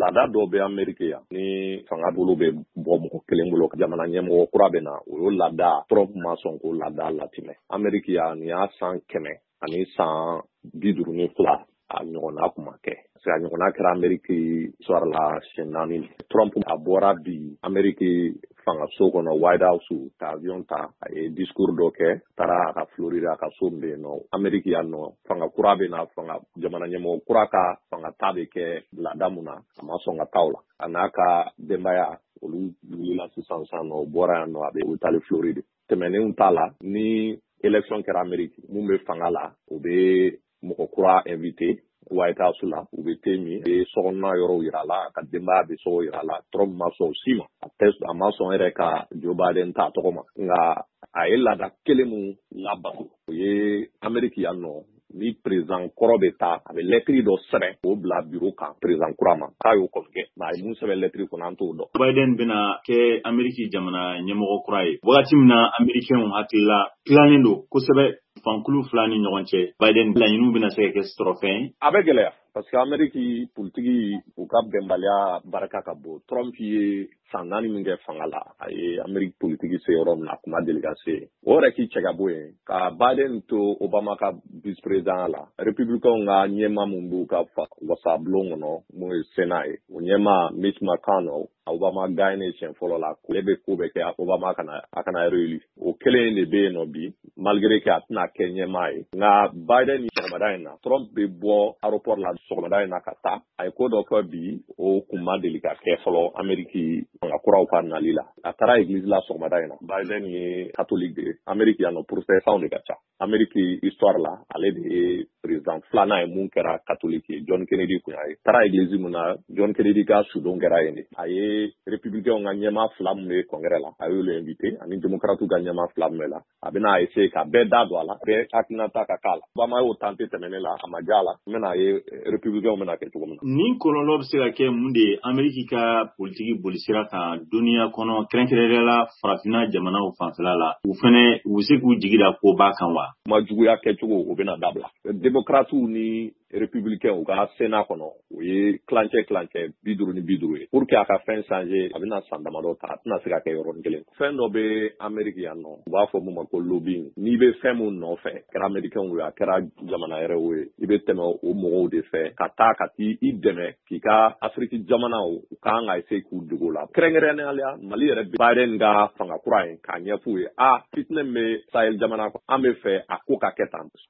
laada dɔ bɛ Ameriki yan ni fanga bolo bɛ bɔ mɔgɔ kelen bolo jamana ɲɛmɔgɔ kura bɛ na o y'o laada Trump ma sɔn k'o laada latinɛ Ameriki yan nin y'a san 100 ani san 52 a ɲɔgɔnna kuma kɛ a ɲɔgɔnna kɛra Ameriki histoire la siɲɛ 4 Trump a bɔra bi Ameriki fangaso kɔnɔ White House ka avion ta a ye discours dɔ kɛ taara a ka Florida ka so min bɛ yen nɔ Ameriki yan nɔ fanga kura bɛ na fanga jamana ɲɛmɔgɔ kura ka fanga ta bɛ kɛ laada mun na a ma sɔn ka taa o la a n'a ka denbaya olu wulila sisan nɔ o bɔra yan nɔ a bɛ taali Floride tɛmɛnen t'a la ni élection kɛra Ameriki mun bɛ fanga la o bɛ mɔgɔ kura invité White House la u bɛ te min bɛ sokɔnɔna yɔrɔw yira la ka denbaya bɛ sogo yira la Trump ma sɔn o si ma a ma sɔn yɛrɛ ka Joe Biden ta tɔgɔ ma nka a ye laada kelen mun labato o ye Ameriki yan nɔ ni président kɔrɔ bɛ taa a bɛ lɛtiri dɔ sɛbɛn k'o bila bureau kan président kura ma k'a y'o kɔni kɛ nka a ye mun sɛbɛn lɛtiri kɔnɔ an t'o dɔn. Biden bɛna kɛ Ameriki jamana ɲɛmɔgɔ kura ye wagati min na Amerikɛnw hakili la tilannen don kosɛbɛ fankulu fila ni ɲɔgɔn cɛ Biden laɲiniw bɛna se ka kɛ sɔrɔ fɛn ye. A bɛ gɛlɛya parce que Ameriki politigi u ka bɛnbaliya barika ka bon Trump ye san 4 min kɛ fanga la a ye Ameriki politigi se yɔrɔ min na a kuma deli ka se o yɛrɛ k'i cɛ ka bɔ yen ka Biden to Obama ka vice président la républicains ka ɲɛma mun b'u ka wasabulon kɔnɔ mun ye Sénat ye o ɲɛma Mitch McConnell Obama gagne siɲɛ fɔlɔ la ale bɛ ko bɛ kɛ Obama a kana réélu o kelen de bɛ yen nɔ bi malgré que a tɛna kɛ ɲɛma ye nka Biden ni sɔgɔmada in na Trump bɛ bɔ aéroport la sɔgɔmada in na ka taa a ye ko dɔ kɛ bi o kun ma deli ka kɛ fɔlɔ Ameriki fanga kuraw ka nali la a taara église la sɔgɔmada in na Biden ye catholique de ye Ameriki yan nɔ protestants de ka ca Ameriki histoire la ale de ye président filanan ye mun kɛra catholique ye John Kennedy kun y'a ye taara église mun na John Kennedy ka sudon kɛra yen de a ye républicains ka ɲɛma fila min bɛ congrès la a y'olu invité ani démocrates ka ɲɛma fila min bɛ la a bɛna essayer ka bɛɛ da don a la bɛɛ hakilinata ka k'a la Obama y'o tenter tɛmɛnen la a ma diya a la n bɛna ye républicains bɛna kɛ cogo min na. Nin kɔlɔlɔ bɛ se ka kɛ mun de ye Ameriki ka politiki bolisira kan duniya kɔnɔ kɛrɛnkɛrɛnnenya la farafinna jamanaw fanfɛla la u bɛ se k'u jigi da koba kan wa. Ma juguya kɛcogo o bɛna dabila démocrates ni républicains u ka Sénat kɔnɔ o ye kilancɛ 50 ni 50 ye pour que a ka fɛn changer a bɛna san damadɔ ta a tɛna se ka kɛ yɔrɔnin kelen fɛn dɔ bɛ Ameriki yan nɔ u b'a fɔ mun ma ko lobbying n'i bɛ fɛn mun nɔfɛ kɛra Americains ye a kɛra jamana yɛrɛw ye i bɛ tɛmɛ o mɔgɔw de fɛ ka taa ka t'i dɛmɛ k'i ka Afiriki jamanaw u kan ka essayer k'u dogo la kɛrɛnkɛrɛnnenya la Mali yɛrɛ Biden ka fanga kura in k'a ɲɛf'u ye fitinɛ min bɛ Sahel jamana an bɛ fɛ a ko ka kɛ tan